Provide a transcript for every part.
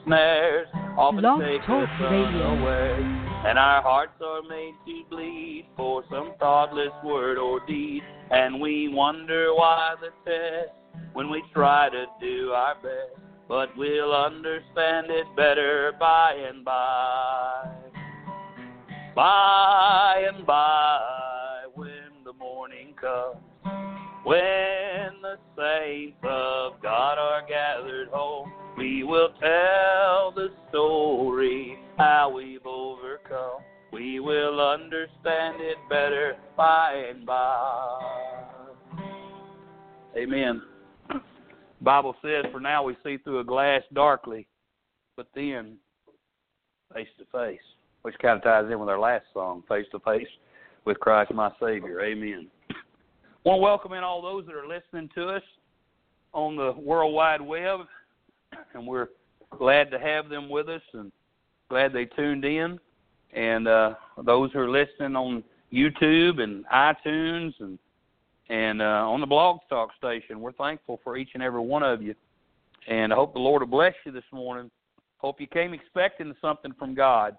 snares often Blog take Talk us Radio. unaware, and our hearts are made to bleed for some thoughtless word or deed, and we wonder why the test when we try to do our best, but we'll understand it better by and by. By and by, when the morning comes, when the saints of God are gathered home, we will tell the story, how we've overcome. We will understand it better by and by. Amen. The Bible says, for now we see through a glass darkly, but then face to face, which kind of ties in with our last song, Face to Face with Christ my Savior. Amen. I want to welcome in all those that are listening to us on the World Wide Web, and we're glad to have them with us and glad they tuned in. And those who are listening on YouTube and iTunes and on the Blog Talk station, we're thankful for each and every one of you. And I hope the Lord will bless you this morning. Hope you came expecting something from God.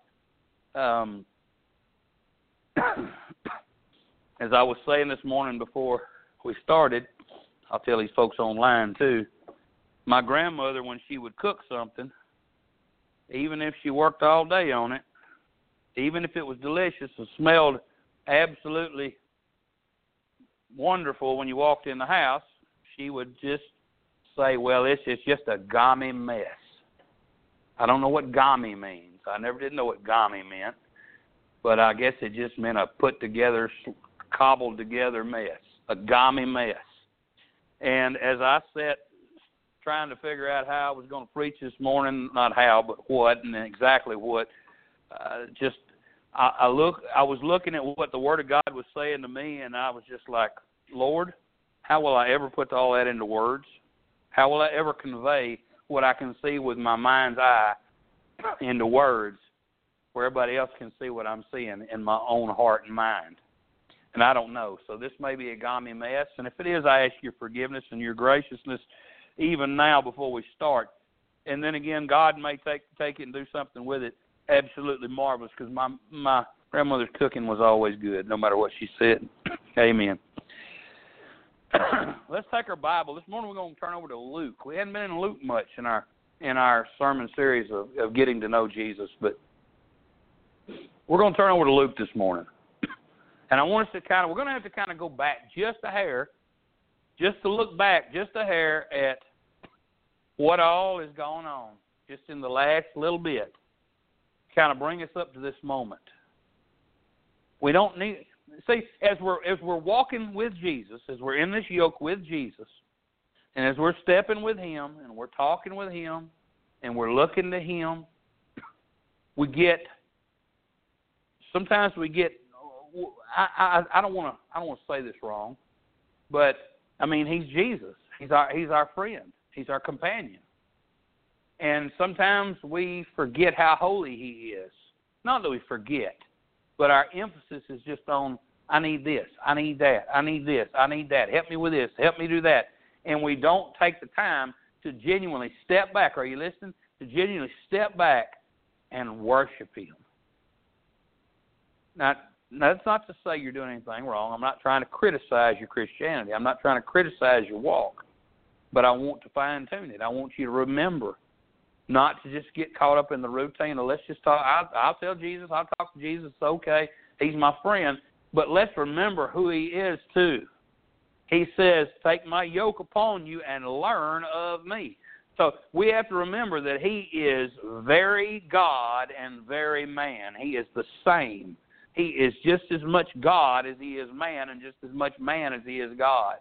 As I was saying this morning before we started, I'll tell these folks online too, my grandmother, when she would cook something, even if she worked all day on it, even if it was delicious and smelled absolutely wonderful when you walked in the house, she would just say, well, it's just a gummy mess. I don't know what gummy means. I never did know what gummy meant, but I guess it just meant a put-together, cobbled-together mess, a gummy mess. And as I sat trying to figure out how I was going to preach this morning, not how, but what, and exactly what, I was looking at what the Word of God was saying to me, and I was just like, Lord, how will I ever put all that into words? How will I ever convey what I can see with my mind's eye into words where everybody else can see what I'm seeing in my own heart and mind? And I don't know. So this may be a gummy mess, and if it is, I ask your forgiveness and your graciousness even now before we start. And then again, God may take it and do something with it absolutely marvelous, because my grandmother's cooking was always good, no matter what she said. Amen. Let's take our Bible. This morning we're going to turn over to Luke. We hadn't been in Luke much in our sermon series of getting to know Jesus, but we're going to turn over to Luke this morning. And I want us to we're going to have to go back just a hair, just to look back just a hair at what all is going on, just in the last little bit. Kind of bring us up to this moment. We don't need, see, as we're walking with Jesus, as we're in this yoke with Jesus, and as we're stepping with Him, and we're talking with Him, and we're looking to Him, sometimes we get, I don't want to say this wrong, but I mean, He's Jesus. He's our friend. He's our companion. And sometimes we forget how holy He is. Not that we forget, but our emphasis is just on, I need this, I need that, I need this, I need that. Help me with this, help me do that. And we don't take the time to genuinely step back. Are you listening? To genuinely step back and worship Him. Now, that's not to say you're doing anything wrong. I'm not trying to criticize your Christianity. I'm not trying to criticize your walk. But I want to fine-tune it. I want you to remember not to just get caught up in the routine of let's just talk. I'll tell Jesus. I'll talk to Jesus. It's okay. He's my friend. But let's remember who He is too. He says, take my yoke upon you and learn of me. So we have to remember that He is very God and very man. He is the same. He is just as much God as He is man, and just as much man as He is God.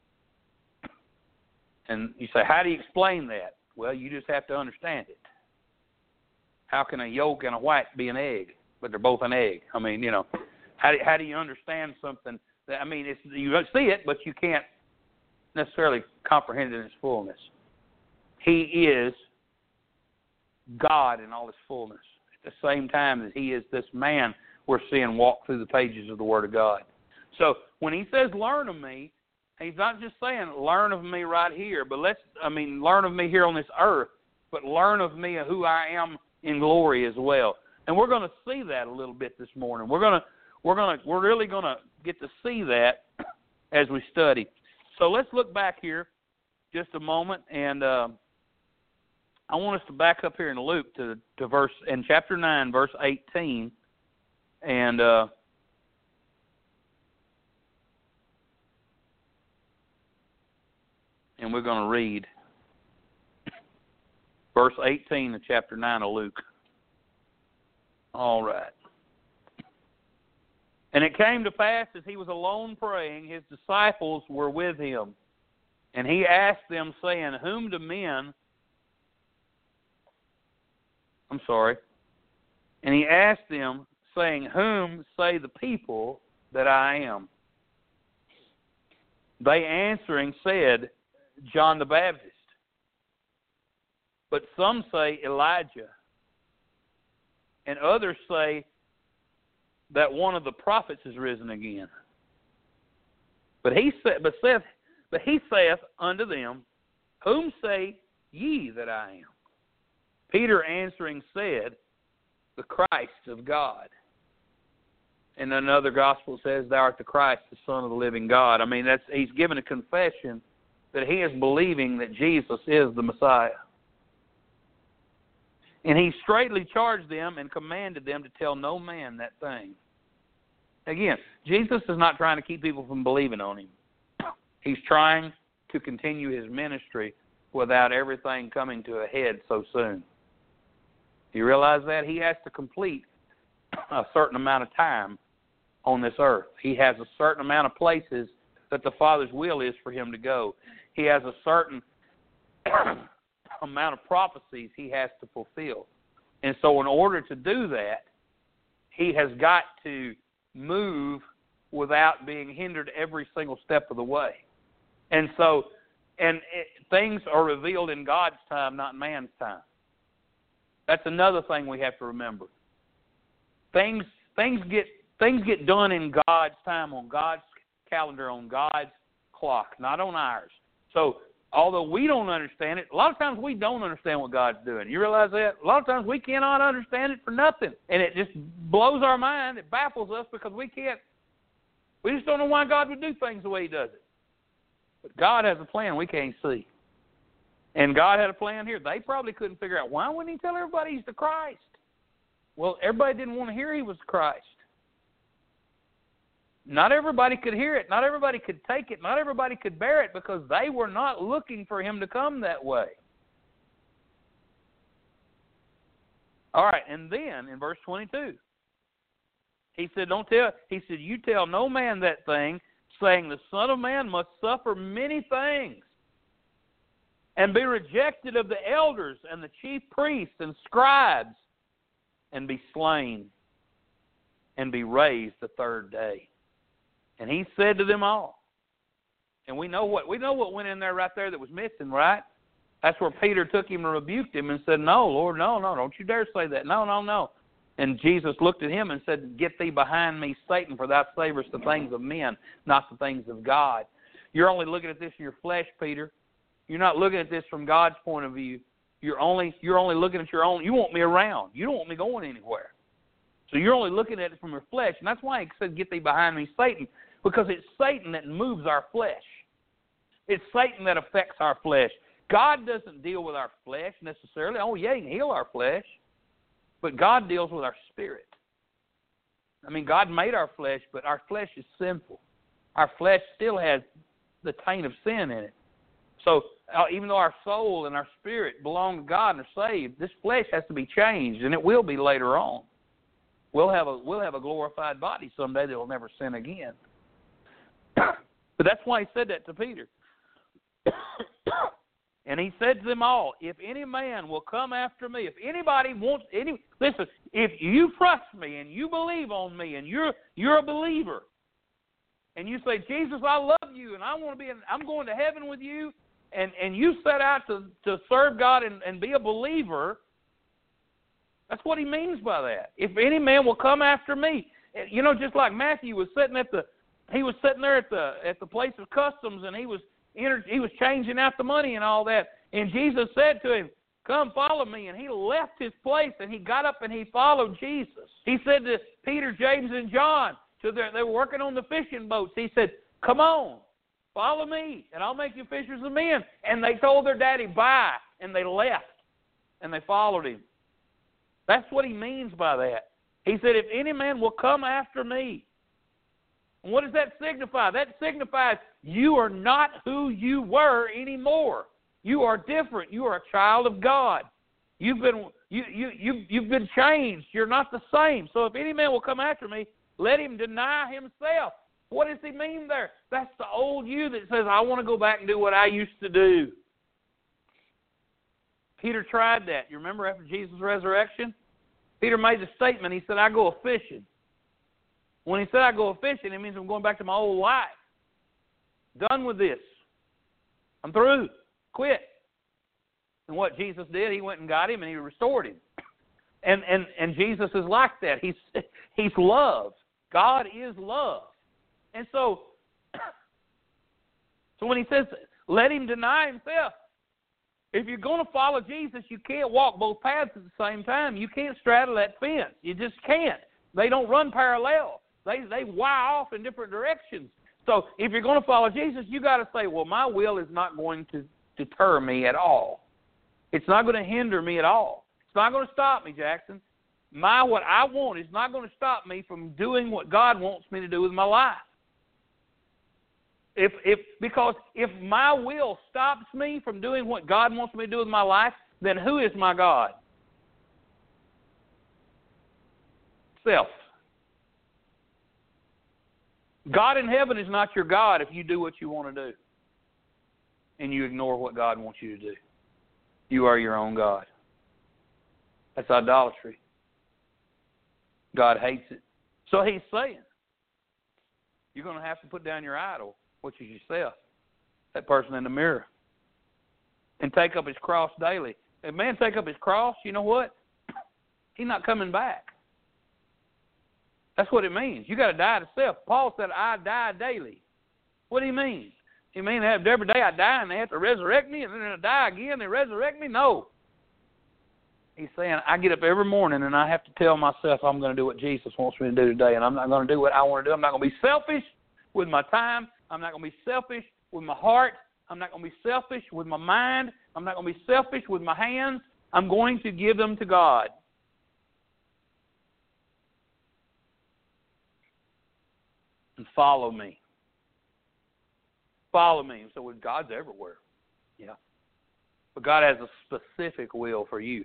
And you say, how do you explain that? Well, you just have to understand it. How can a yolk and a white be an egg, but they're both an egg? I mean, how do you understand something that, you see it, but you can't necessarily comprehend it in its fullness. He is God in all His fullness. At the same time that He is this man we're seeing walk through the pages of the Word of God. So when He says, learn of me, He's not just saying, learn of me right here, but learn of me here on this earth. but learn of me and who I am in glory as well. And we're going to see that a little bit this morning. We're really going to get to see that as we study. So let's look back here just a moment, and I want us to back up here in Luke to verse in chapter 9, verse 18, and we're going to read verse 18 of chapter 9 of Luke. All right. And it came to pass, as he was alone praying, his disciples were with him. And he asked them, saying, And he asked them, saying, Whom say the people that I am? They answering said, John the Baptist. But some say Elijah. And others say that one of the prophets is risen again. But he saith unto them, Whom say ye that I am? Peter answering said, The Christ of God. And another gospel says, Thou art the Christ, the Son of the living God. I mean, he's given a confession that he is believing that Jesus is the Messiah. And he straightly charged them and commanded them to tell no man that thing. Again, Jesus is not trying to keep people from believing on him. He's trying to continue his ministry without everything coming to a head so soon. You realize that? He has to complete a certain amount of time on this earth. He has a certain amount of places that the Father's will is for him to go. He has a certain amount of prophecies he has to fulfill. And so in order to do that, he has got to move without being hindered every single step of the way. And so, things are revealed in God's time, not man's time. That's another thing we have to remember. Things get done in God's time, on God's calendar, on God's clock, not on ours. So, although we don't understand it, a lot of times we don't understand what God's doing. You realize that? A lot of times we cannot understand it for nothing. And it just blows our mind. It baffles us because we just don't know why God would do things the way he does it. But God has a plan we can't see. And God had a plan here. They probably couldn't figure out, why wouldn't he tell everybody he's the Christ? Well, everybody didn't want to hear he was the Christ. Not everybody could hear it. Not everybody could take it. Not everybody could bear it because they were not looking for him to come that way. All right, and then in verse 22, he said, you tell no man that thing, saying the Son of Man must suffer many things and be rejected of the elders and the chief priests and scribes and be slain and be raised the third day. And he said to them all, and we know what went in there right there that was missing, right? That's where Peter took him and rebuked him and said, No, Lord, no, don't you dare say that. No. And Jesus looked at him and said, Get thee behind me, Satan, for thou savorest the things of men, not the things of God. You're only looking at this in your flesh, Peter. You're not looking at this from God's point of view. You're only looking at your own. You want me around. You don't want me going anywhere. So you're only looking at it from your flesh. And that's why he said, Get thee behind me, Satan, because it's Satan that moves our flesh. It's Satan that affects our flesh. God doesn't deal with our flesh necessarily. Oh, yeah, he can heal our flesh. But God deals with our spirit. I mean, God made our flesh, but our flesh is sinful. Our flesh still has the taint of sin in it. So even though our soul and our spirit belong to God and are saved, this flesh has to be changed, and it will be later on. We'll have a glorified body someday that will never sin again. But that's why he said that to Peter. And he said to them all, If any man will come after me, if anybody wants listen, if you trust me and you believe on me and you're a believer, and you say, Jesus, I love you and I'm going to heaven with you, and you set out to serve God and be a believer, that's what he means by that. If any man will come after me, just like Matthew was sitting there at the place of customs, and he was changing out the money and all that. And Jesus said to him, Come follow me. And he left his place and he got up and he followed Jesus. He said to Peter, James, and John, they were working on the fishing boats. He said, come on, follow me, and I'll make you fishers of men. And they told their daddy, bye, and they left, and they followed him. That's what he means by that. He said, if any man will come after me. And what does that signify? That signifies you are not who you were anymore. You are different. You are a child of God. You've been changed. You're not the same. So if any man will come after me, let him deny himself. What does he mean there? That's the old you that says, I want to go back and do what I used to do. Peter tried that. You remember after Jesus' resurrection? Peter made a statement. He said, I go a-fishing. When he said I go a-fishing, it means I'm going back to my old life. Done with this. I'm through. Quit. And what Jesus did, he went and got him and he restored him. And Jesus is like that. He's love. God is love. And so when he says, let him deny himself, if you're going to follow Jesus, you can't walk both paths at the same time. You can't straddle that fence. You just can't. They don't run parallel. They wire off in different directions. So if you're going to follow Jesus, you got to say, well, my will is not going to deter me at all. It's not going to hinder me at all. It's not going to stop me, Jackson. What I want is not going to stop me from doing what God wants me to do with my life. Because if my will stops me from doing what God wants me to do with my life, then who is my God? Self. God in heaven is not your God if you do what you want to do and you ignore what God wants you to do. You are your own God. That's idolatry. God hates it. So he's saying, you're going to have to put down your idol, which is yourself, that person in the mirror, and take up his cross daily. If man take up his cross, you know what? He's not coming back. That's what it means. You got to die to self. Paul said, I die daily. What do you mean? You mean every day I die and they have to resurrect me and then I die again and they resurrect me? No. He's saying, I get up every morning and I have to tell myself I'm going to do what Jesus wants me to do today, and I'm not going to do what I want to do. I'm not going to be selfish with my time. I'm not going to be selfish with my heart. I'm not going to be selfish with my mind. I'm not going to be selfish with my hands. I'm going to give them to God. And follow me. Follow me. So God's everywhere. Yeah. But God has a specific will for you.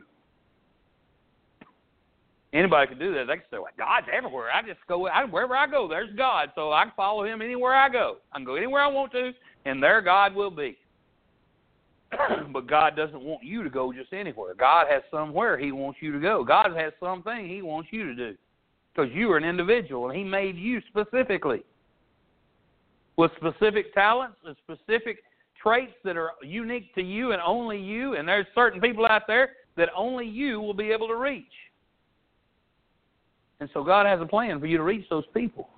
Anybody can do that. They can say, well, God's everywhere. I just go, wherever I go, there's God. So I can follow him anywhere I go. I can go anywhere I want to, and there God will be. But God doesn't want you to go just anywhere. God has somewhere he wants you to go. God has something he wants you to do. Because you are an individual, and he made you specifically with specific talents and specific traits that are unique to you and only you. And there's certain people out there that only you will be able to reach. And so God has a plan for you to reach those people.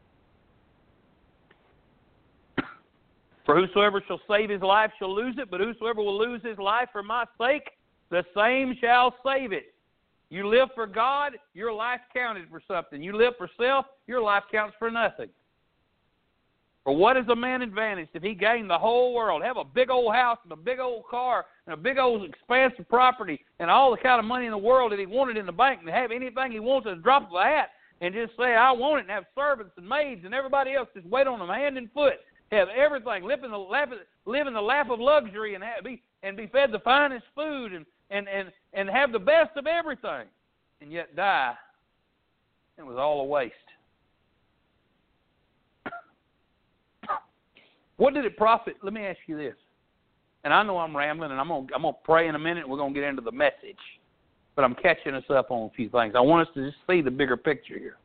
For whosoever shall save his life shall lose it, but whosoever will lose his life for my sake, the same shall save it. You live for God, your life counted for something. You live for self, your life counts for nothing. For what is a man advantaged if he gain the whole world, have a big old house and a big old car and a big old expanse of property and all the kind of money in the world that he wanted in the bank, and have anything he wants at a drop of a hat and just say, I want it, and have servants and maids and everybody else just wait on him hand and foot, have everything, live in the lap of luxury and be fed the finest food and have the best of everything, and yet die. It was all a waste. What did it profit? Let me ask you this. And I know I'm rambling, and I'm gonna pray in a minute, and we're going to get into the message. But I'm catching us up on a few things. I want us to just see the bigger picture here.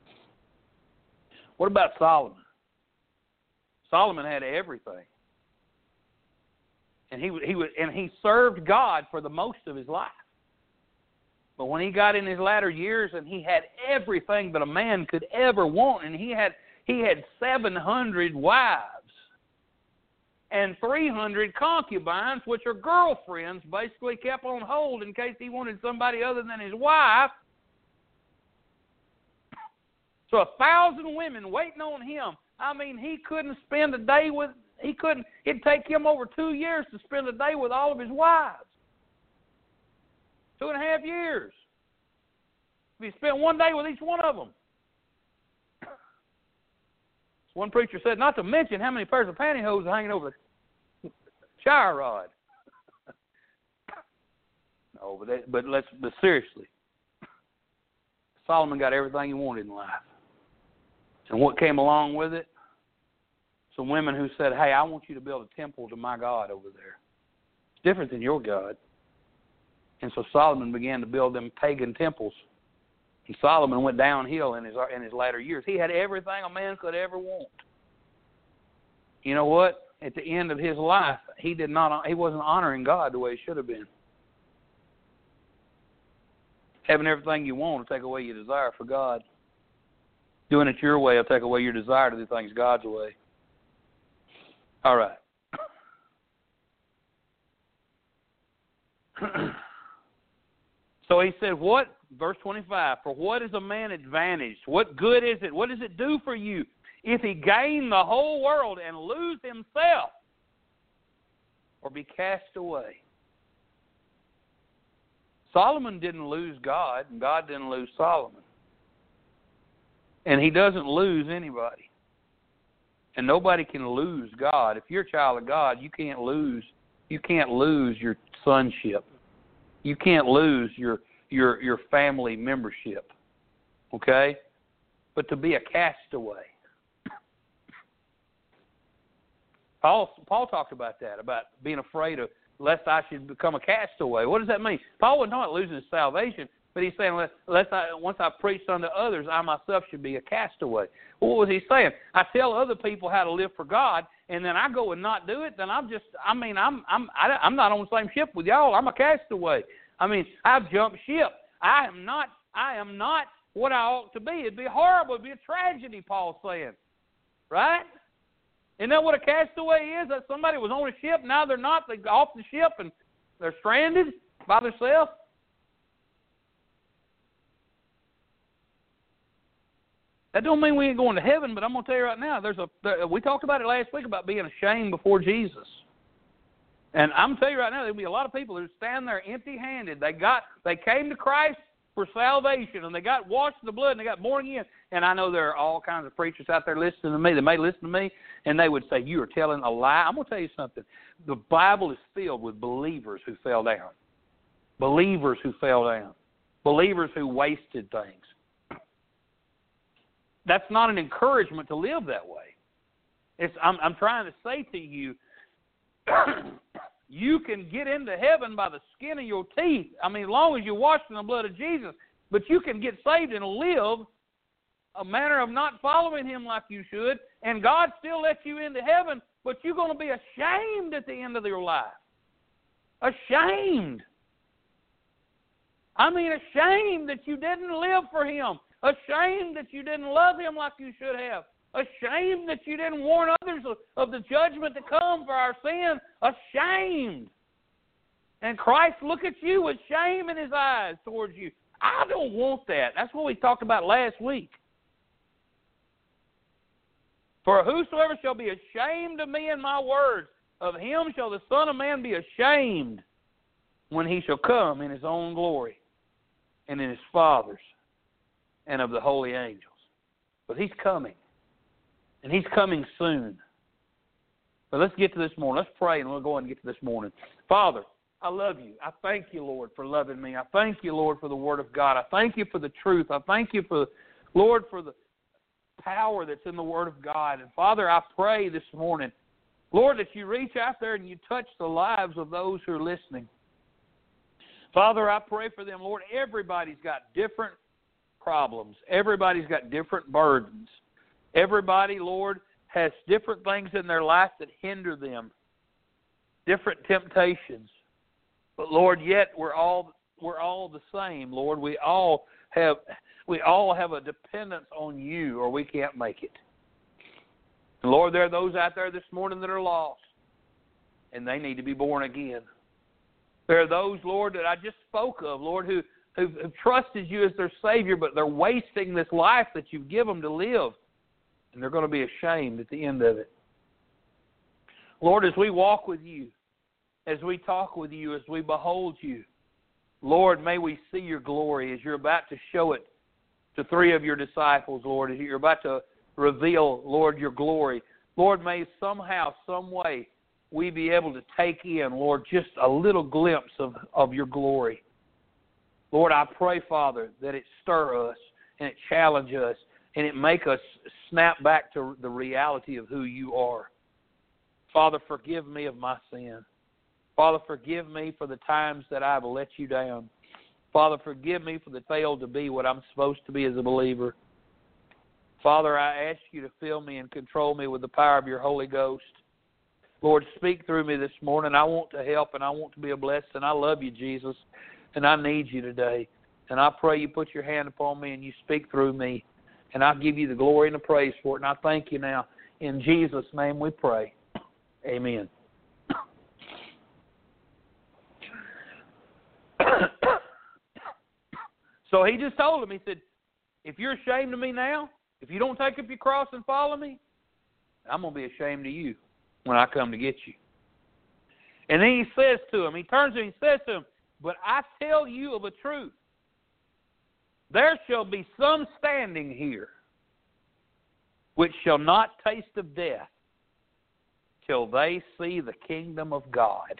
What about Solomon? Solomon had everything. And he served God for the most of his life. But when he got in his latter years and he had everything that a man could ever want, and he had 700 wives. and 300 concubines, which are girlfriends, basically kept on hold in case he wanted somebody other than his wife. So 1,000 women waiting on him. I mean, he couldn't spend a day with, it'd take him over 2 years to spend a day with all of his wives. 2.5 years. If he spent one day with each one of them. One preacher said, not to mention how many pairs of pantyhose are hanging over the shower rod. No, but seriously, Solomon got everything he wanted in life. And what came along with it? Some women who said, hey, I want you to build a temple to my God over there. It's different than your God. And so Solomon began to build them pagan temples. And Solomon went downhill in his latter years. He had everything a man could ever want. You know what? At the end of his life, he wasn't honoring God the way he should have been. Having everything you want will take away your desire for God. Doing it your way will take away your desire to do things God's way. All right. So he said, what? Verse 25, for what is a man advantaged? What good is it? What does it do for you if he gain the whole world and lose himself or be cast away? Solomon didn't lose God, and God didn't lose Solomon. And he doesn't lose anybody. And nobody can lose God. If you're a child of God, you can't lose your sonship. You can't lose your family membership. Okay? But to be a castaway. Paul talked about that, about being afraid of lest I should become a castaway. What does that mean? Paul wasn't talking about losing his salvation, but he's saying once I preached unto others, I myself should be a castaway. Well, what was he saying? I tell other people how to live for God, and then I go and not do it. Then I'm not on the same ship with y'all. I'm a castaway. I mean, I've jumped ship. I am not what I ought to be. It'd be horrible. It'd be a tragedy. Paul's saying, right? Isn't that what a castaway is? That somebody was on a ship, now they're not. They're off the ship and they're stranded by themselves. That don't mean we ain't going to heaven, but I'm going to tell you right now, we talked about it last week about being ashamed before Jesus. And I'm going to tell you right now, there'll be a lot of people who stand there empty-handed. They came to Christ for salvation, and they got washed in the blood, and they got born again. And I know there are all kinds of preachers out there listening to me. They may listen to me, and they would say, you are telling a lie. I'm going to tell you something. The Bible is filled with believers who fell down. Believers who fell down. Believers who wasted things. That's not an encouragement to live that way. I'm trying to say to you, you can get into heaven by the skin of your teeth. I mean, as long as you're washed in the blood of Jesus. But you can get saved and live a manner of not following Him like you should, and God still lets you into heaven, but you're going to be ashamed at the end of your life. Ashamed. I mean, ashamed that you didn't live for Him. Ashamed that you didn't love Him like you should have. Ashamed that you didn't warn others of the judgment to come for our sin. Ashamed. And Christ look at you with shame in His eyes towards you. I don't want that. That's what we talked about last week. For whosoever shall be ashamed of me and my words, of him shall the Son of Man be ashamed when He shall come in His own glory and in His Father's and of the holy angels. But He's coming. And He's coming soon. But let's get to this morning. Let's pray and we'll go ahead and get to this morning. Father, I love You. I thank You, Lord, for loving me. I thank You, Lord, for the Word of God. I thank You for the truth. I thank You, Lord, for the power that's in the Word of God. And Father, I pray this morning, Lord, that You reach out there and You touch the lives of those who are listening. Father, I pray for them, Lord. Everybody's got different problems. Everybody's got different burdens. Everybody, Lord, has different things in their life that hinder them, different temptations. But Lord, yet we're all the same, Lord. We all have a dependence on You, or we can't make it. And Lord, there are those out there this morning that are lost. and they need to be born again. There are those, Lord, that I just spoke of, Lord, who've trusted you as their Savior, but they're wasting this life that you've given them to live, and they're going to be ashamed at the end of it. Lord, as we walk with you, as we talk with you, as we behold you, Lord, may we see your glory as you're about to show it to 3 of your disciples, Lord, as you're about to reveal, Lord, your glory. Lord, may somehow, some way, we be able to take in, Lord, just a little glimpse of your glory. Lord, I pray, Father, that it stir us and it challenge us and it make us snap back to the reality of who you are. Father, forgive me of my sin. Father, forgive me for the times that I've let you down. Father, forgive me for the failed to be what I'm supposed to be as a believer. Father, I ask you to fill me and control me with the power of your Holy Ghost. Lord, speak through me this morning. I want to help and I want to be a blessing. I love you, Jesus, and I need you today. And I pray you put your hand upon me and you speak through me. And I give you the glory and the praise for it. And I thank you now. In Jesus' name we pray. Amen. So he just told him, he said, if you're ashamed of me now, if you don't take up your cross and follow me, I'm going to be ashamed of you when I come to get you. And then he says to him, he turns to him and says to him, but I tell you of a truth. There shall be some standing here which shall not taste of death till they see the kingdom of God.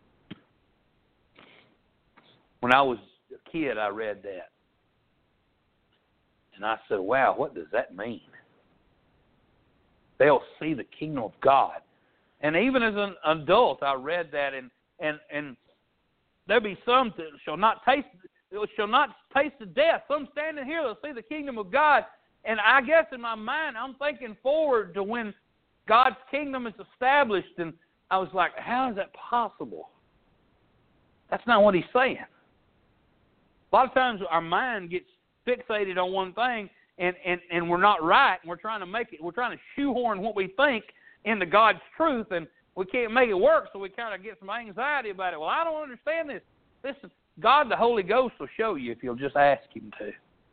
When I was a kid, I read that. And I said, wow, what does that mean? They'll see the kingdom of God. And even as an adult, I read that, and there be some that shall not taste of death. Some standing here, they'll see the kingdom of God. And I guess in my mind, I'm thinking forward to when God's kingdom is established, and I was like, how is that possible? That's not what he's saying. A lot of times our mind gets fixated on one thing, and we're not right, and we're trying to shoehorn what we think into God's truth, and we can't make it work, so we kind of get some anxiety about it. Well, I don't understand this. Listen, God, the Holy Ghost, will show you if you'll just ask him to.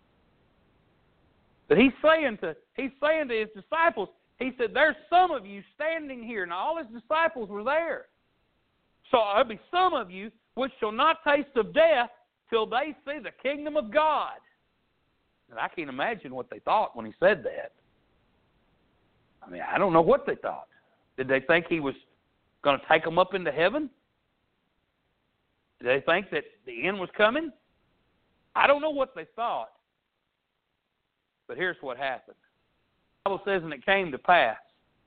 But he's saying to his disciples, he said, there's some of you standing here. Now, all his disciples were there. So there'll be some of you which shall not taste of death till they see the kingdom of God. And I can't imagine what they thought when he said that. I mean, I don't know what they thought. Did they think he was going to take them up into heaven? Did they think that the end was coming? I don't know what they thought. But here's what happened. The Bible says, and it came to pass.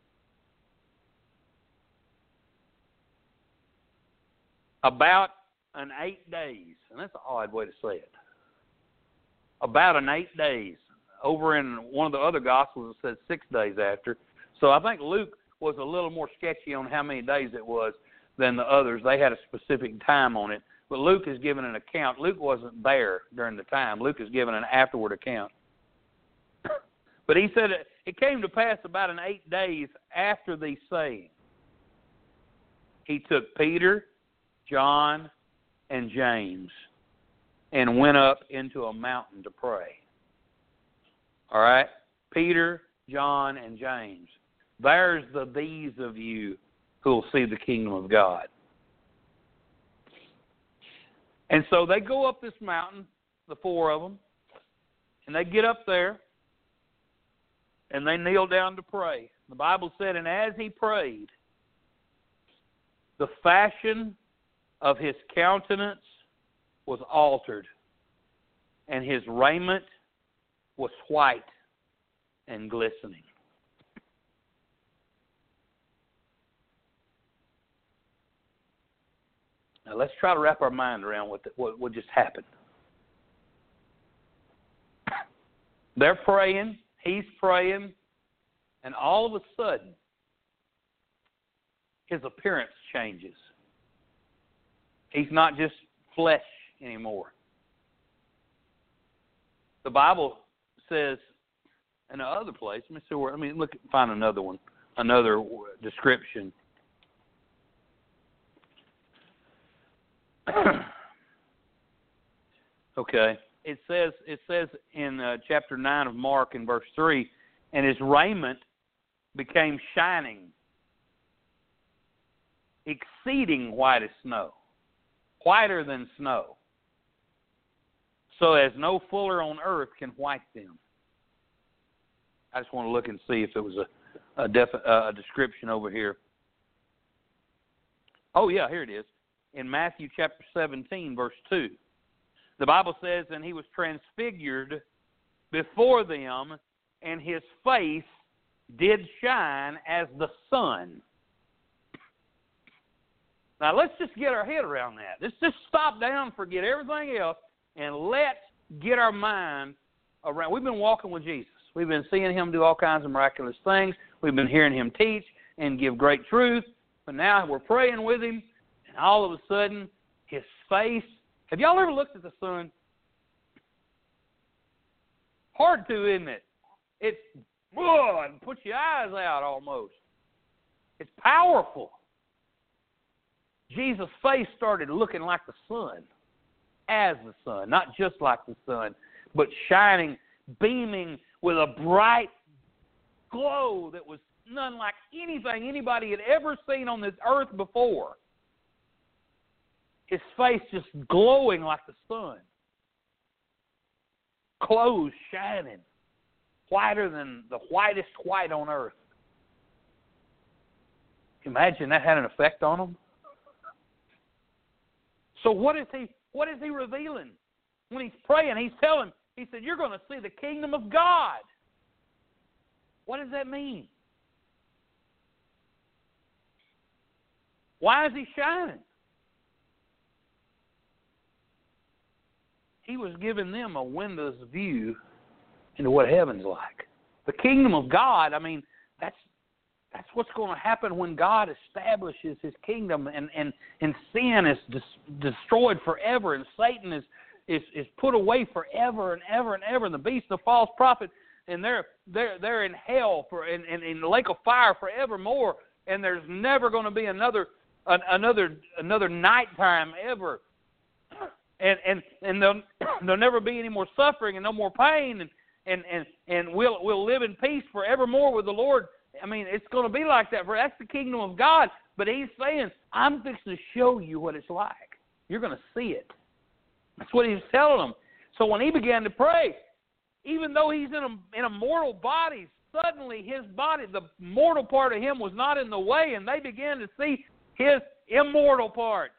About an 8 days, and that's an odd way to say it. About an 8 days. Over in one of the other Gospels, it says 6 days after. So I think Luke was a little more sketchy on how many days it was than the others. They had a specific time on it. But Luke is giving an account. Luke wasn't there during the time. Luke is giving an afterward account. But he said it came to pass about an 8 days after these sayings. He took Peter, John, and James and went up into a mountain to pray. All right? Peter, John, and James. There's the these of you who will see the kingdom of God. And so they go up this mountain, the 4 of them, and they get up there, and they kneel down to pray. The Bible said, and as he prayed, the fashion of his countenance was altered, and his raiment was white and glistening. Now let's try to wrap our mind around what just happened. They're praying, he's praying, and all of a sudden, his appearance changes. He's not just flesh anymore. The Bible says in another place, find another one, another description. Okay. It says in chapter 9 of Mark in verse 3, and his raiment became shining, exceeding white as snow, whiter than snow, so as no fuller on earth can white them. I just want to look and see if it was a description over here. Oh, yeah, here it is. In Matthew chapter 17, verse 2. The Bible says, and he was transfigured before them, and his face did shine as the sun. Now, let's just get our head around that. Let's just stop down, forget everything else, and let's get our mind around. We've been walking with Jesus. We've been seeing him do all kinds of miraculous things. We've been hearing him teach and give great truth. But now we're praying with him, and all of a sudden, his face. Have y'all ever looked at the sun? Hard to, isn't it? It's, and puts your eyes out almost. It's powerful. Jesus' face started looking like the sun, as the sun, not just like the sun, but shining, beaming with a bright glow that was none like anything anybody had ever seen on this earth before. His face just glowing like the sun. Clothes shining, whiter than the whitest white on earth. Imagine that had an effect on him. So what is he revealing? When he's praying, he's telling, he said, you're going to see the kingdom of God. What does that mean? Why is he shining? He was giving them a window's view into what heaven's like. The kingdom of God, I mean, that's what's going to happen when God establishes his kingdom and sin is destroyed forever and Satan is put away forever and ever and ever, and the beast, the false prophet, and they're in hell in the lake of fire forevermore, and there's never going to be another nighttime ever. And there'll never be any more suffering and no more pain, and we'll live in peace forevermore with the Lord. I mean, it's going to be like that. That's the kingdom of God. But he's saying, I'm fixing to show you what it's like. You're going to see it. That's what he's telling them. So when he began to pray, even though he's in a mortal body, suddenly his body, the mortal part of him was not in the way, and they began to see his immortal part.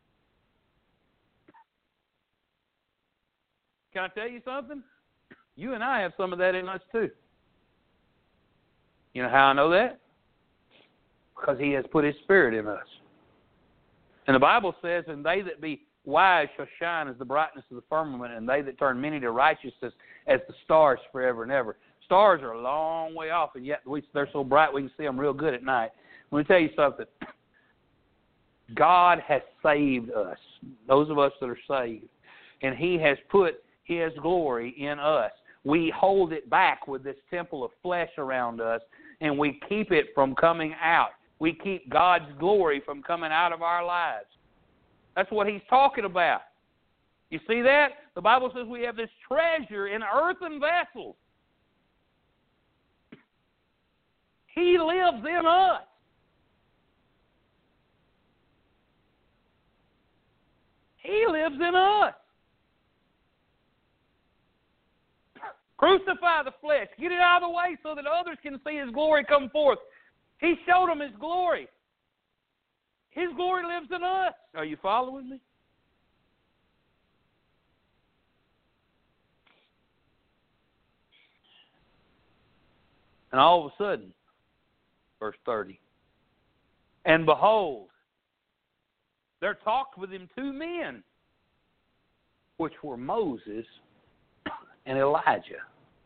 Can I tell you something? You and I have some of that in us too. You know how I know that? Because he has put his spirit in us. And the Bible says, and they that be wise shall shine as the brightness of the firmament, and they that turn many to righteousness as the stars forever and ever. Stars are a long way off, and yet they're so bright we can see them real good at night. Let me tell you something. God has saved us, those of us that are saved, and he has put his glory in us. We hold it back with this temple of flesh around us, and we keep it from coming out. We keep God's glory from coming out of our lives. That's what he's talking about. You see that? The Bible says we have this treasure in earthen vessels. He lives in us. He lives in us. Crucify the flesh. Get it out of the way so that others can see his glory come forth. He showed them his glory. His glory lives in us. Are you following me? And all of a sudden, verse 30, and behold, there talked with him two men, which were Moses and Elijah.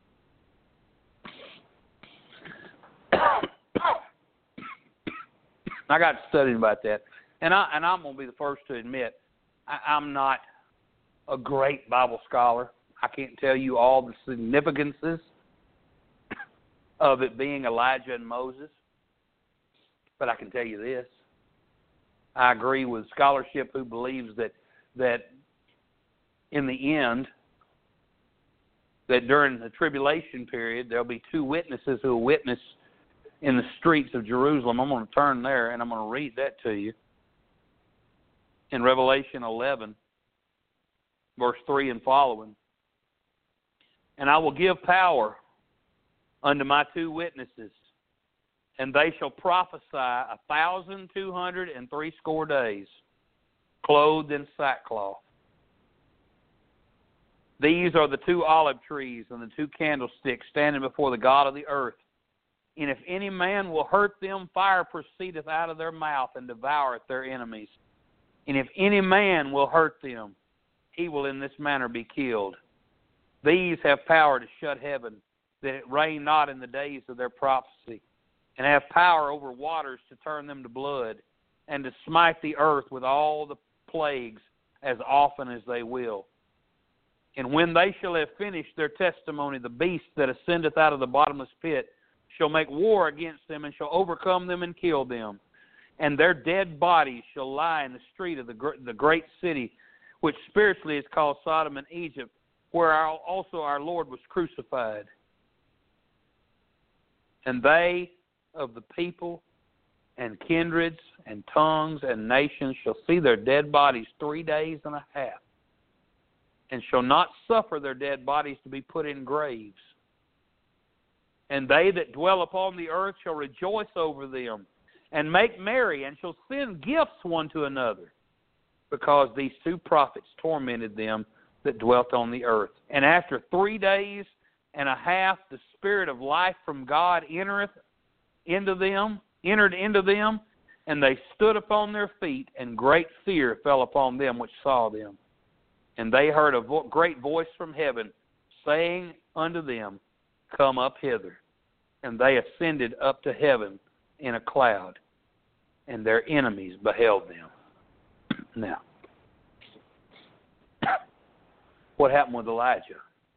I got studying about that, and I'm going to be the first to admit I'm not a great Bible scholar. I can't tell you all the significances of it being Elijah and Moses, but I can tell you this. I agree with scholarship who believes that that in the end, that during the tribulation period, there'll be two witnesses who will witness in the streets of Jerusalem. I'm going to turn there and I'm going to read that to you. In Revelation 11, verse 3 and following. And I will give power unto my two witnesses, and they shall prophesy 1,260 days, clothed in sackcloth. These are the two olive trees and the two candlesticks standing before the God of the earth. And if any man will hurt them, fire proceedeth out of their mouth and devoureth their enemies. And if any man will hurt them, he will in this manner be killed. These have power to shut heaven, that it rain not in the days of their prophecy, and have power over waters to turn them to blood, and to smite the earth with all the plagues as often as they will. And when they shall have finished their testimony, the beast that ascendeth out of the bottomless pit shall make war against them, and shall overcome them and kill them. And their dead bodies shall lie in the street of the great city, which spiritually is called Sodom and Egypt, where also our Lord was crucified. And they of the people and kindreds and tongues and nations shall see their dead bodies 3 days and a half, and shall not suffer their dead bodies to be put in graves. And they that dwell upon the earth shall rejoice over them, and make merry, and shall send gifts one to another, because these two prophets tormented them that dwelt on the earth. And after 3 days and a half, the Spirit of life from God entered into them, and they stood upon their feet, and great fear fell upon them which saw them. And they heard a great voice from heaven, saying unto them, Come up hither. And they ascended up to heaven in a cloud, and their enemies beheld them. Now, what happened with Elijah?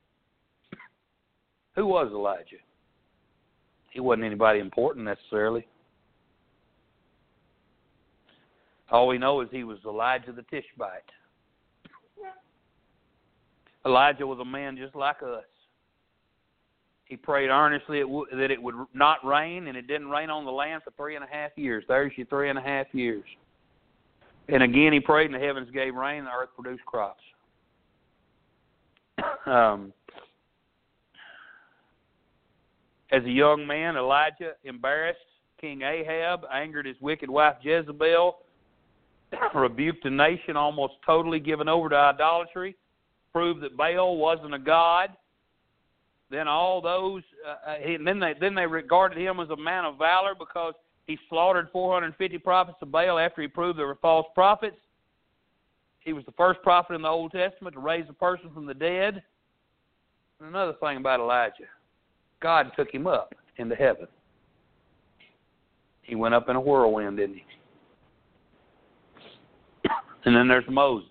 Who was Elijah? He wasn't anybody important necessarily. All we know is he was Elijah the Tishbite. Elijah was a man just like us. He prayed earnestly that it would not rain, and it didn't rain on the land for 3.5 years. There's your 3.5 years. And again, he prayed, and the heavens gave rain, and the earth produced crops. As a young man, Elijah embarrassed King Ahab, angered his wicked wife Jezebel, rebuked the nation almost totally given over to idolatry, proved that Baal wasn't a god. Then all those, then they regarded him as a man of valor because he slaughtered 450 prophets of Baal after he proved they were false prophets. He was the first prophet in the Old Testament to raise a person from the dead. And another thing about Elijah, God took him up into heaven. He went up in a whirlwind, didn't he? And then there's Moses.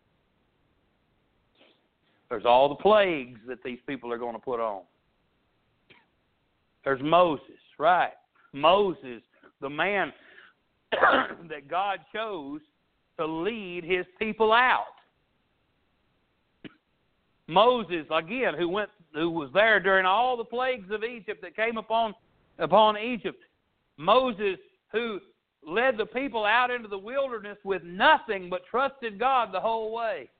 There's all the plagues that these people are going to put on. There's Moses, right? Moses, the man that God chose to lead his people out. Moses, again, who was there during all the plagues of Egypt that came upon Egypt. Moses, who led the people out into the wilderness with nothing but trusted God the whole way.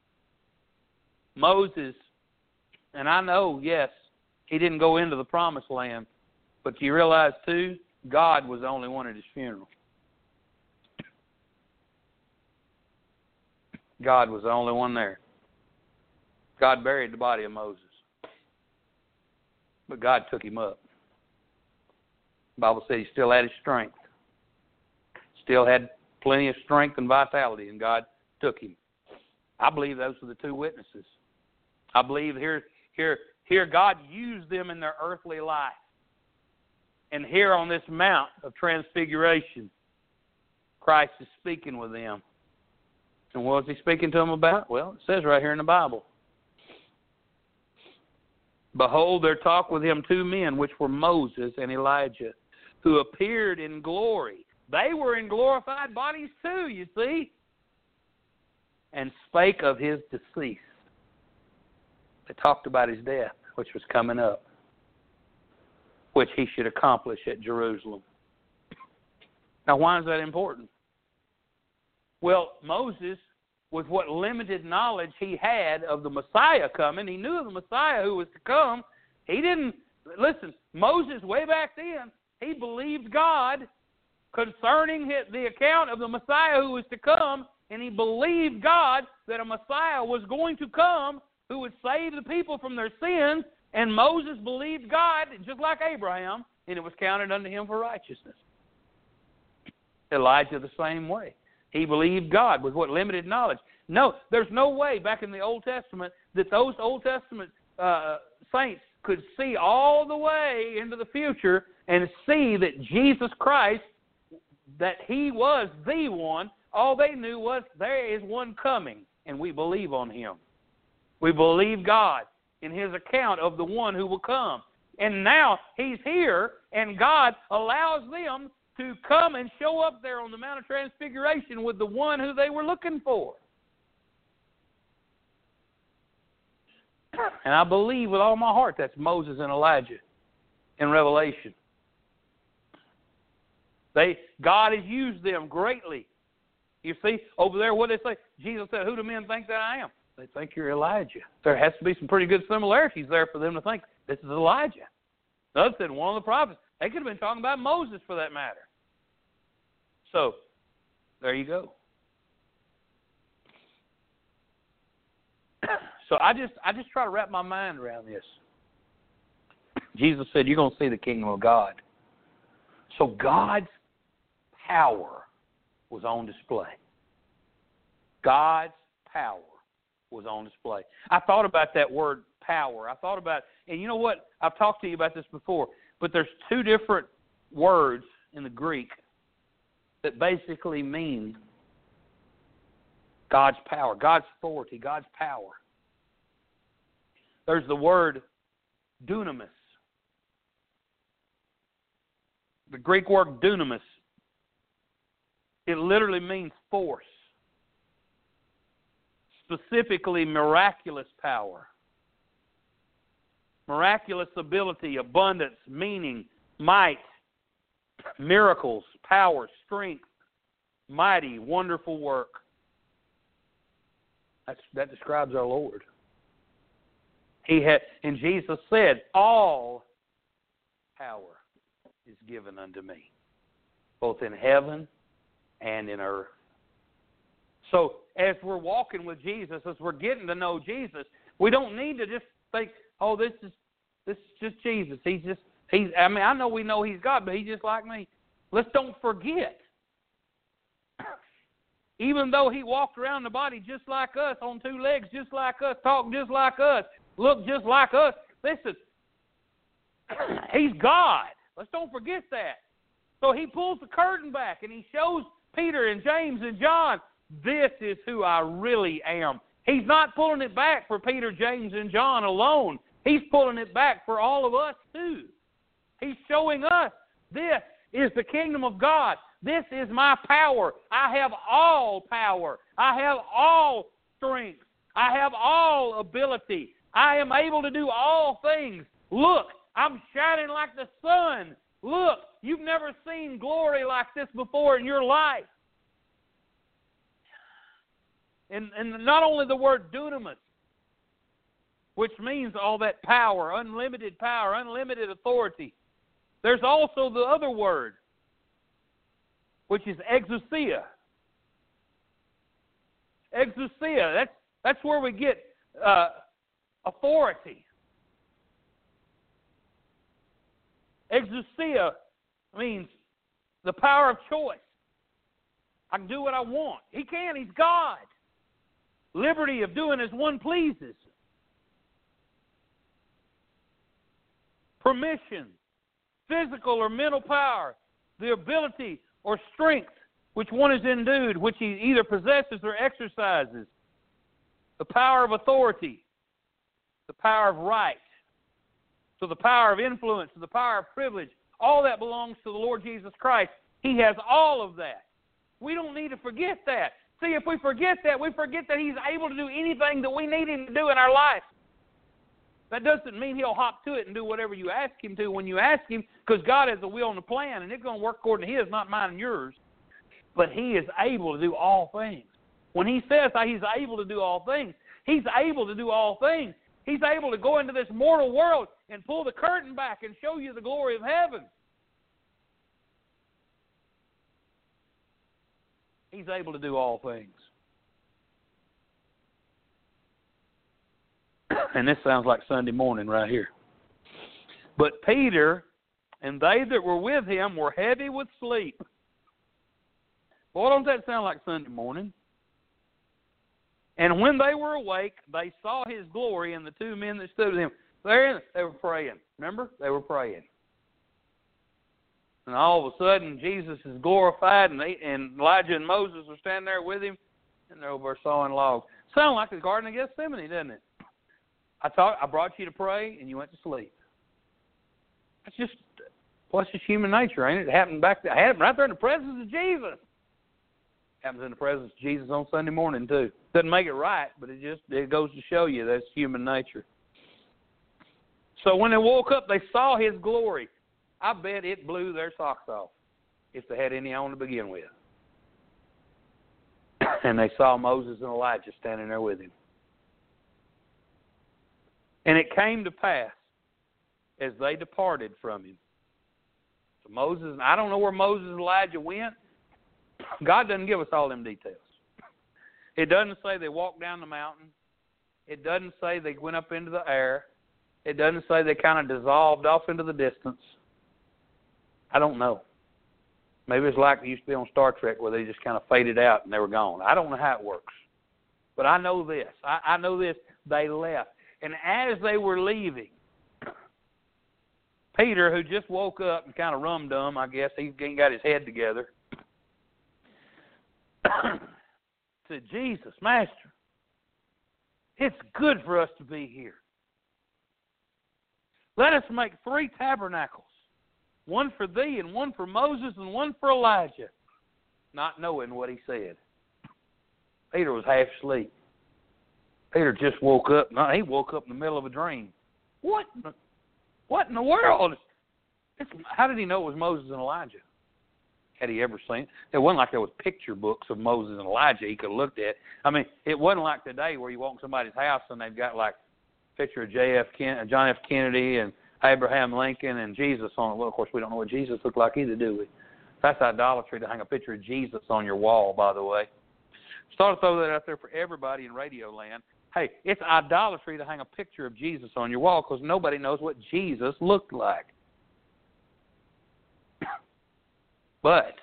Moses, and I know, yes, he didn't go into the promised land, but you realize, too, God was the only one at his funeral. God was the only one there. God buried the body of Moses, but God took him up. The Bible said he still had his strength. Still had plenty of strength and vitality, and God took him. I believe those were the two witnesses. I believe here God used them in their earthly life. And here on this Mount of Transfiguration, Christ is speaking with them. And what was he speaking to them about? Well, it says right here in the Bible. Behold, there talked with him two men, which were Moses and Elijah, who appeared in glory. They were in glorified bodies too, you see. and spake of his decease. They talked about his death, which was coming up, which he should accomplish at Jerusalem. Now, why is that important? Well, Moses, with what limited knowledge he had of the Messiah coming, he knew of the Messiah who was to come. He didn't, listen, Moses, way back then, he believed God concerning the account of the Messiah who was to come, and he believed God that a Messiah was going to come who would save the people from their sins, and Moses believed God just like Abraham, and it was counted unto him for righteousness. Elijah the same way. He believed God with what limited knowledge. No, there's no way back in the Old Testament that those Old Testament saints could see all the way into the future and see that Jesus Christ, that he was the one. All they knew was there is one coming, and we believe on him. We believe God in his account of the one who will come. And now he's here, and God allows them to come and show up there on the Mount of Transfiguration with the one who they were looking for. And I believe with all my heart that's Moses and Elijah in Revelation. God has used them greatly. You see, over there, what they say? Jesus said, who do men think that I am? They think you're Elijah. There has to be some pretty good similarities there for them to think this is Elijah. The other said one of the prophets. They could have been talking about Moses for that matter. So, there you go. So I just try to wrap my mind around this. Jesus said, you're going to see the kingdom of God. So God's power was on display. God's power was on display. I thought about that word power. I thought about, and you know what? I've talked to you about this before, but there's two different words in the Greek that basically mean God's power, God's authority, God's power. There's the word dunamis. The Greek word dunamis. It literally means force. Specifically, miraculous power. Miraculous ability, abundance, meaning, might, miracles, power, strength, mighty, wonderful work. That describes our Lord. And Jesus said, all power is given unto me, both in heaven and in earth. So as we're walking with Jesus, as we're getting to know Jesus, we don't need to just think, oh, this is just Jesus. I know we know he's God, but he's just like me. Let's don't forget. Even though he walked around the body just like us, on two legs just like us, talked just like us, looked just like us, listen, he's God. Let's don't forget that. So he pulls the curtain back and he shows Peter and James and John, this is who I really am. He's not pulling it back for Peter, James, and John alone. He's pulling it back for all of us too. He's showing us this is the kingdom of God. This is my power. I have all power. I have all strength. I have all ability. I am able to do all things. Look, I'm shining like the sun. Look, you've never seen glory like this before in your life. And not only the word dunamis, which means all that power, unlimited authority. There's also the other word, which is exousia. Exousia, that's where we get authority. Exousia means the power of choice. I can do what I want. He can, he's God. Liberty of doing as one pleases. Permission, physical or mental power, the ability or strength which one is endued, which he either possesses or exercises. The power of authority, the power of right, so the power of influence, the power of privilege, all that belongs to the Lord Jesus Christ. He has all of that. We don't need to forget that. See, if we forget that He's able to do anything that we need Him to do in our life. That doesn't mean He'll hop to it and do whatever you ask Him to when you ask Him, because God has a will and a plan, and it's going to work according to His, not mine and yours. But He is able to do all things. When He says that He's able to do all things, He's able to do all things. He's able to go into this mortal world and pull the curtain back and show you the glory of heaven. He's able to do all things. And this sounds like Sunday morning right here. But Peter and they that were with him were heavy with sleep. Boy, don't that sound like Sunday morning? And when they were awake, they saw His glory and the two men that stood with Him. They were praying. Remember? They were praying. And all of a sudden, Jesus is glorified, and Elijah and Moses are standing there with Him, and they're over sawing logs. Sounds like the Garden of Gethsemane, doesn't it? I brought you to pray, and you went to sleep. That's just human nature, ain't it? It happened right there in the presence of Jesus. Happens in the presence of Jesus on Sunday morning, too. Doesn't make it right, but it goes to show you that's human nature. So when they woke up, they saw His glory. I bet it blew their socks off, if they had any on to begin with. And they saw Moses and Elijah standing there with Him. And it came to pass, as they departed from Him. So Moses, I don't know where Moses and Elijah went. God doesn't give us all them details. It doesn't say they walked down the mountain. It doesn't say they went up into the air. It doesn't say they kind of dissolved off into the distance. I don't know. Maybe it's like it used to be on Star Trek where they just kind of faded out and they were gone. I don't know how it works. But I know this. I know this. They left. And as they were leaving, Peter, who just woke up and kind of rum-dum, I guess, he ain't got his head together, said, Jesus, Master, it's good for us to be here. Let us make 3 tabernacles, one for thee and one for Moses and one for Elijah, not knowing what he said. Peter was half asleep. Peter just woke up. No, he woke up in the middle of a dream. What in the world? How did he know it was Moses and Elijah? Had he ever seen it? It wasn't like there was picture books of Moses and Elijah he could have looked at. I mean, it wasn't like today where you walk in somebody's house and they've got like a picture of John F. Kennedy and Abraham Lincoln and Jesus on it. Well, of course, we don't know what Jesus looked like either, do we? That's idolatry to hang a picture of Jesus on your wall, by the way. So I'll throw that out there for everybody in radio land. Hey, it's idolatry to hang a picture of Jesus on your wall because nobody knows what Jesus looked like. But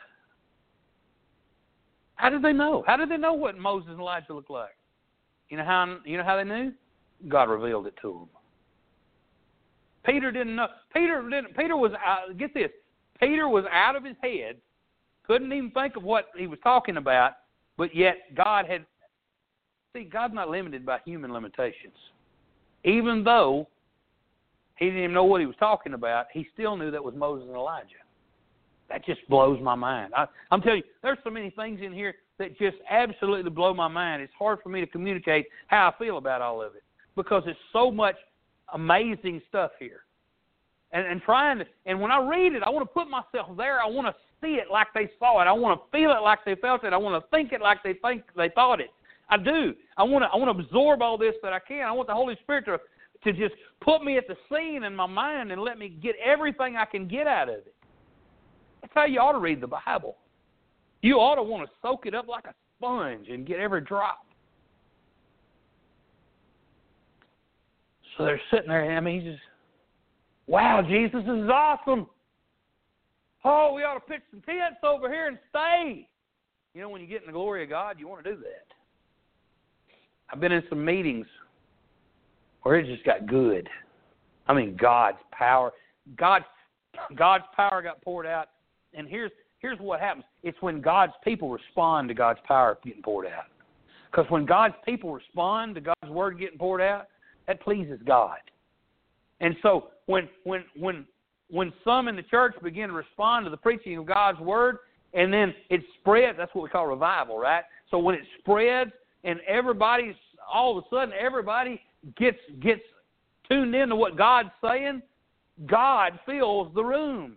how did they know? How did they know what Moses and Elijah looked like? You know how they knew? God revealed it to them. Peter didn't know. Peter was get this. Peter was out of his head, couldn't even think of what he was talking about, but yet God had. See, God's not limited by human limitations. Even though he didn't even know what he was talking about, he still knew that was Moses and Elijah. That just blows my mind. I'm telling you, there's so many things in here that just absolutely blow my mind. It's hard for me to communicate how I feel about all of it because it's so much amazing stuff here. And when I read it, I want to put myself there. I want to see it like they saw it. I want to feel it like they felt it. I want to think it like they thought it. I do. I want to absorb all this that I can. I want the Holy Spirit to just put me at the scene in my mind and let me get everything I can get out of it. That's how you ought to read the Bible. You ought to want to soak it up like a sponge and get every drop. So they're sitting there, and he's just, wow, Jesus, this is awesome. Oh, we ought to pitch some tents over here and stay. You know, when you get in the glory of God, you want to do that. I've been in some meetings where it just got good. I mean, God's power. God's power got poured out. And here's what happens. It's when God's people respond to God's power getting poured out. Because when God's people respond to God's word getting poured out, that pleases God. And so when some in the church begin to respond to the preaching of God's word, And then it spreads. That's what we call revival, right? So when it spreads and all of a sudden everybody gets tuned into what God's saying, God fills the room.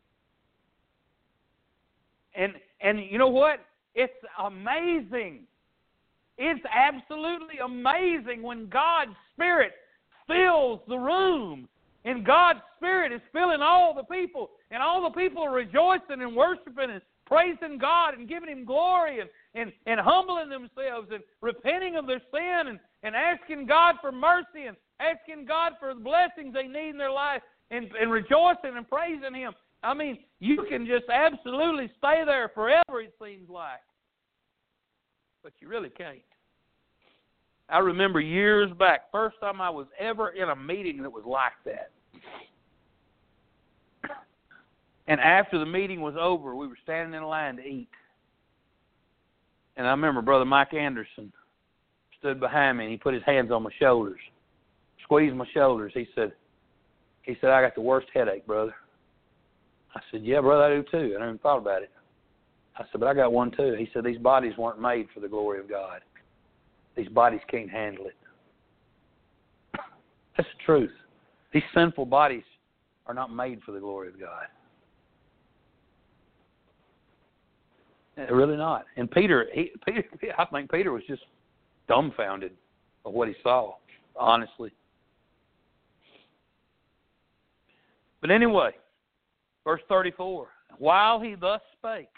And you know what? It's amazing. It's absolutely amazing when God's Spirit fills the room. And God's Spirit is filling all the people. And all the people are rejoicing and worshiping and praising God and giving Him glory and humbling themselves and repenting of their sin and asking God for mercy and asking God for the blessings they need in their life and rejoicing and praising Him. I mean, you can just absolutely stay there forever, it seems like. But you really can't. I remember years back, first time I was ever in a meeting that was like that. And after the meeting was over, we were standing in line to eat. And I remember Brother Mike Anderson stood behind me, and he put his hands on my shoulders, squeezed my shoulders. He said, I got the worst headache, brother. I said, yeah, brother, I do too. I never even thought about it. I said, but I got one too. He said, these bodies weren't made for the glory of God. These bodies can't handle it. That's the truth. These sinful bodies are not made for the glory of God. They're really not. And Peter, I think Peter was just dumbfounded of what he saw, honestly. But anyway, verse 34, while he thus spake,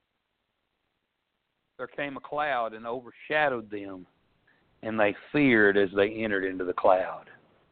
there came a cloud and overshadowed them, and they feared as they entered into the cloud.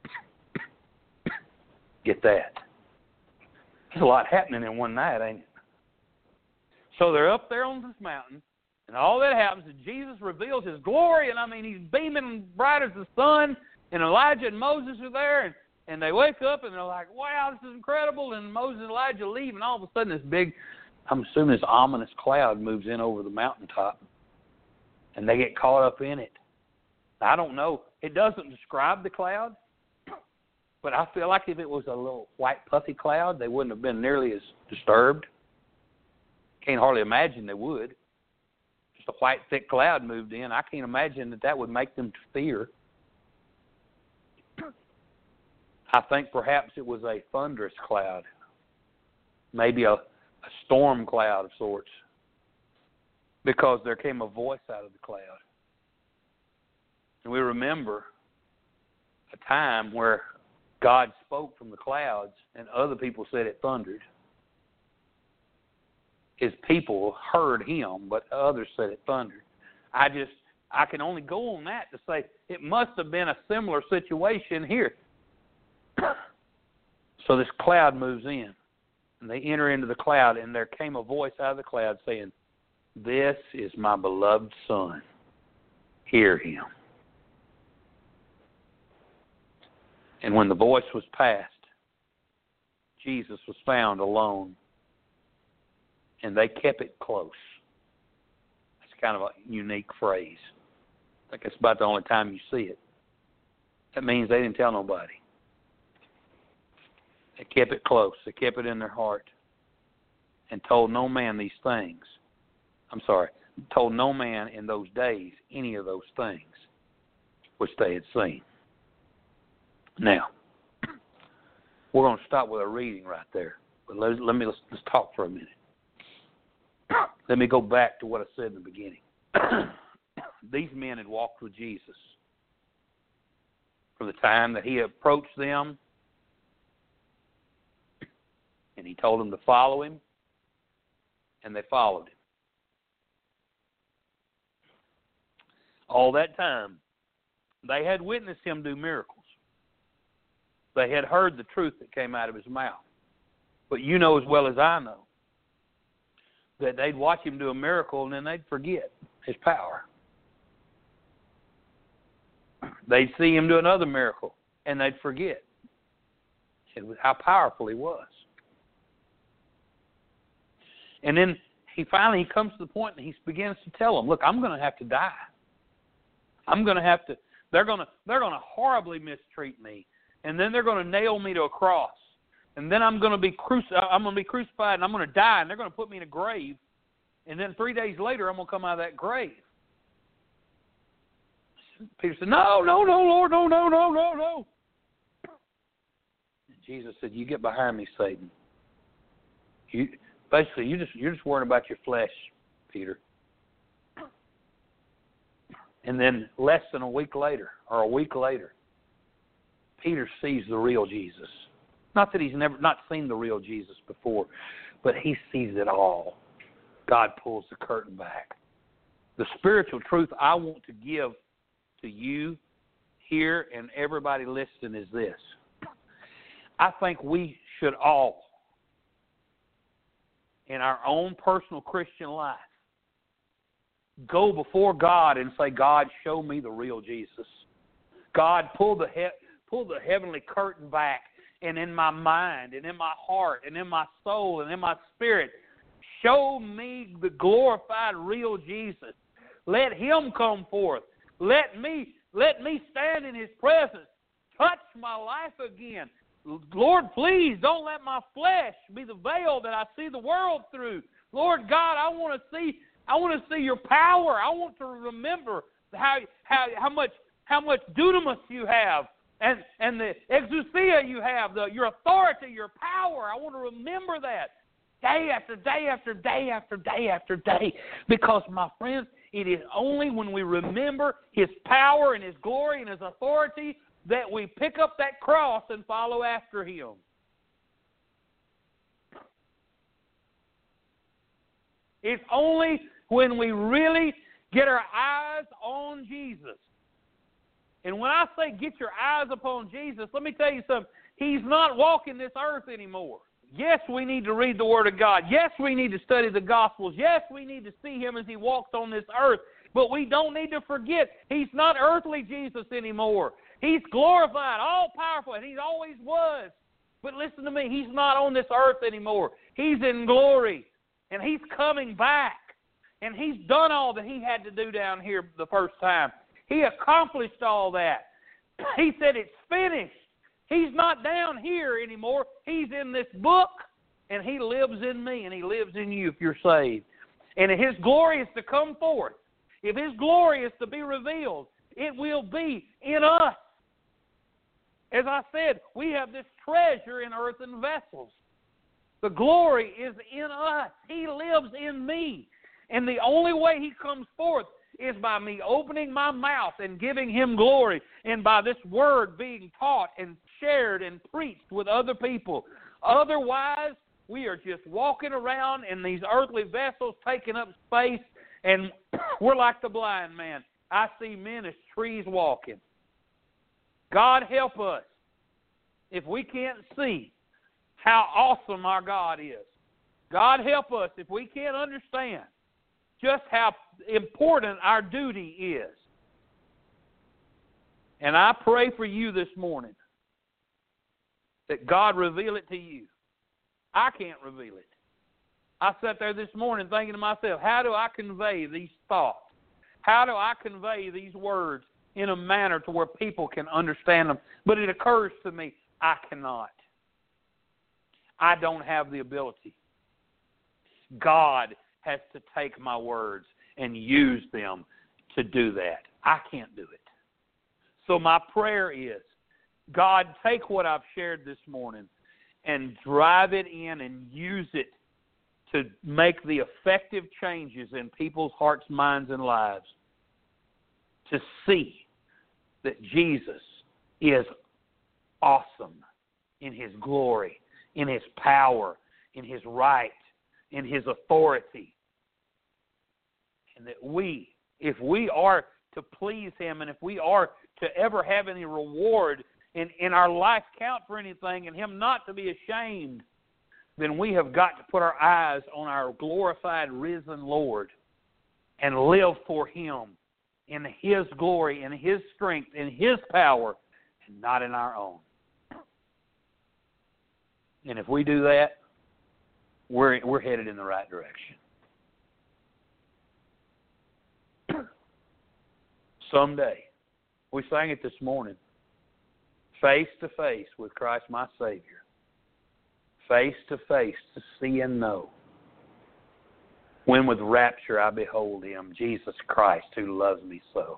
Get that. There's a lot happening in one night, ain't it? So they're up there on this mountain, and all that happens is Jesus reveals His glory, and I mean, He's beaming bright as the sun, and Elijah and Moses are there, and they wake up, and they're like, wow, this is incredible, and Moses and Elijah leave, and all of a sudden this big, I'm assuming this ominous cloud moves in over the mountaintop, and they get caught up in it. I don't know. It doesn't describe the cloud, but I feel like if it was a little white puffy cloud, they wouldn't have been nearly as disturbed. Can't hardly imagine they would. Just a white, thick cloud moved in. I can't imagine that would make them fear. I think perhaps it was a thunderous cloud, maybe a storm cloud of sorts, because there came a voice out of the cloud. And we remember a time where God spoke from the clouds and other people said it thundered. His people heard Him, but others said it thundered. I can only go on that to say it must have been a similar situation here. So this cloud moves in, and they enter into the cloud, and there came a voice out of the cloud saying, this is my beloved Son. Hear Him. And when the voice was past, Jesus was found alone. And they kept it close. That's kind of a unique phrase. I think that's about the only time you see it. That means they didn't tell nobody. They kept it close. They kept it in their heart. And told no man these things. Told no man in those days any of those things which they had seen. Now, we're going to stop with our reading right there. But let's talk for a minute. Let me go back to what I said in the beginning. These men had walked with Jesus from the time that He approached them and He told them to follow Him, and they followed Him. All that time, they had witnessed Him do miracles. They had heard the truth that came out of His mouth. But you know as well as I know that they'd watch Him do a miracle and then they'd forget His power. They'd see Him do another miracle and they'd forget how powerful He was. And then He finally comes to the point and He begins to tell them, look, I'm going to have to die. They're going to horribly mistreat me. And then they're going to nail me to a cross. And then I'm going to be crucified and I'm going to die, and they're going to put me in a grave. And then 3 days later, I'm going to come out of that grave. Peter said, no, Lord, no. And Jesus said, you get behind me, Satan. You're just worrying about your flesh, Peter. And then less than a week later, Peter sees the real Jesus. Not that he's never not seen the real Jesus before, but he sees it all. God pulls the curtain back. The spiritual truth I want to give to you here and everybody listening is this. I think we should all, in our own personal Christian life, go before God and say, God, show me the real Jesus. God, pull the heavenly curtain back, and in my mind and in my heart and in my soul and in my spirit, show me the glorified real Jesus. Let him come forth. Let me stand in his presence. Touch my life again. Lord, please don't let my flesh be the veil that I see the world through. Lord God, I want to see your power. I want to remember how much dunamis you have and the exousia you have, your authority, your power. I want to remember that day after day after day after day after day. Because, my friends, it is only when we remember his power and his glory and his authority that we pick up that cross and follow after him. It's only when we really get our eyes on Jesus. And when I say get your eyes upon Jesus, let me tell you something. He's not walking this earth anymore. Yes, we need to read the Word of God. Yes, we need to study the Gospels. Yes, we need to see him as he walks on this earth. But we don't need to forget, he's not earthly Jesus anymore. He's glorified, all-powerful, and he always was. But listen to me, he's not on this earth anymore. He's in glory, and he's coming back. And he's done all that he had to do down here the first time. He accomplished all that. He said, it's finished. He's not down here anymore. He's in this book, and he lives in me, and he lives in you if you're saved. And if his glory is to come forth, if his glory is to be revealed, it will be in us. As I said, we have this treasure in earthen vessels. The glory is in us. He lives in me. And the only way he comes forth is by me opening my mouth and giving him glory, and by this word being taught and shared and preached with other people. Otherwise, we are just walking around in these earthly vessels, taking up space, and we're like the blind man. I see men as trees walking. God help us if we can't see how awesome our God is. God help us if we can't understand just how important our duty is. And I pray for you this morning that God reveal it to you. I can't reveal it. I sat there this morning thinking to myself, how do I convey these thoughts? How do I convey these words in a manner to where people can understand them? But it occurs to me, I cannot. I don't have the ability. God has to take my words and use them to do that. I can't do it. So my prayer is, God, take what I've shared this morning and drive it in and use it to make the effective changes in people's hearts, minds, and lives. To see that Jesus is awesome in his glory, in his power, in his right, in his authority. And that we, if we are to please him and if we are to ever have any reward in our life count for anything and him not to be ashamed, then we have got to put our eyes on our glorified, risen Lord and live for him in his glory, in his strength, in his power, and not in our own. And if we do that, we're headed in the right direction. Someday, we sang it this morning, face to face with Christ my Savior, face to face to see and know. when with rapture I behold him, Jesus Christ who loves me so.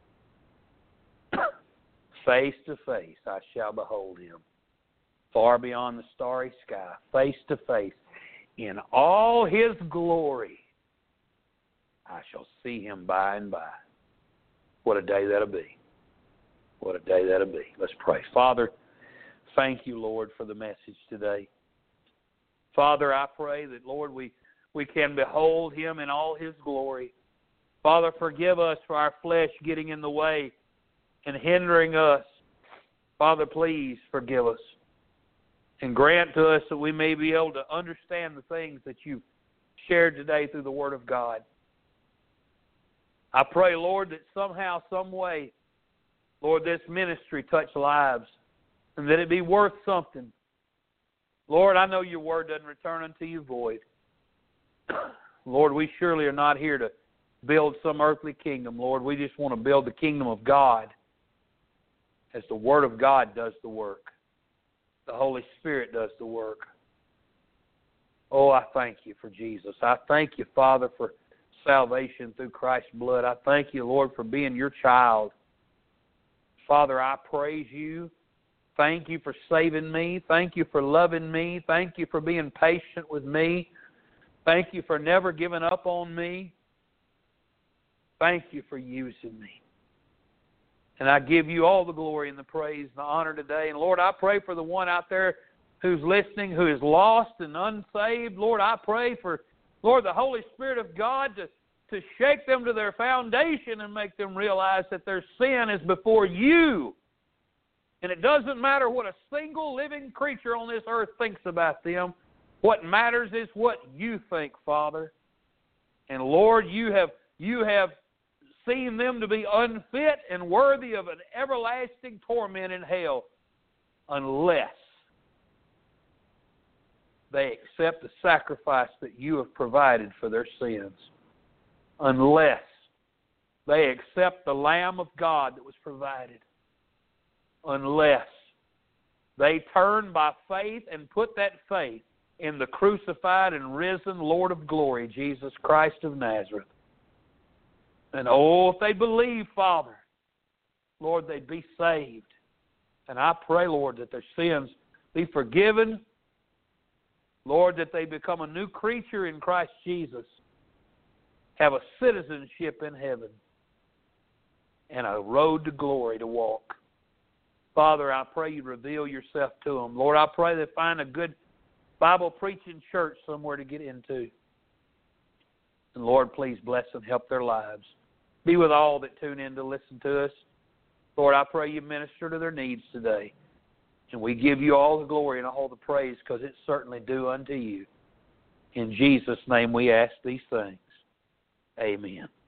Face to face I shall behold him, far beyond the starry sky, face to face, in all his glory, I shall see him by and by. What a day that'll be. What a day that'll be. Let's pray. Father, thank you, Lord, for the message today. Father, I pray that, Lord, we can behold him in all his glory. Father, forgive us for our flesh getting in the way and hindering us. Father, please forgive us and grant to us that we may be able to understand the things that you've shared today through the Word of God. I pray, Lord, that somehow, some way, Lord, this ministry touch lives and that it be worth something. Lord, I know your word doesn't return unto you void. Lord, we surely are not here to build some earthly kingdom, Lord. We just want to build the kingdom of God as the Word of God does the work. The Holy Spirit does the work. Oh, I thank you for Jesus. I thank you, Father, for salvation through Christ's blood. I thank you, Lord, for being your child. Father, I praise you. Thank you for saving me. Thank you for loving me. Thank you for being patient with me. Thank you for never giving up on me. Thank you for using me. And I give you all the glory and the praise and the honor today. And Lord, I pray for the one out there who's listening, who is lost and unsaved. Lord, I pray for, Lord, the Holy Spirit of God to shake them to their foundation and make them realize that their sin is before you. And it doesn't matter what a single living creature on this earth thinks about them. What matters is what you think, Father. And Lord, you have seen them to be unfit and worthy of an everlasting torment in hell unless they accept the sacrifice that you have provided for their sins. Unless they accept the Lamb of God that was provided. Unless they turn by faith and put that faith in the crucified and risen Lord of glory, Jesus Christ of Nazareth. And oh, if they believe, Father, Lord, they'd be saved. And I pray, Lord, that their sins be forgiven. Lord, that they become a new creature in Christ Jesus. Have a citizenship in heaven. And a road to glory to walk. Father, I pray you reveal yourself to them. Lord, I pray they find a good Bible-preaching church somewhere to get into. And Lord, please bless and help their lives. Be with all that tune in to listen to us. Lord, I pray you minister to their needs today. And we give you all the glory and all the praise because it's certainly due unto you. In Jesus' name we ask these things. Amen.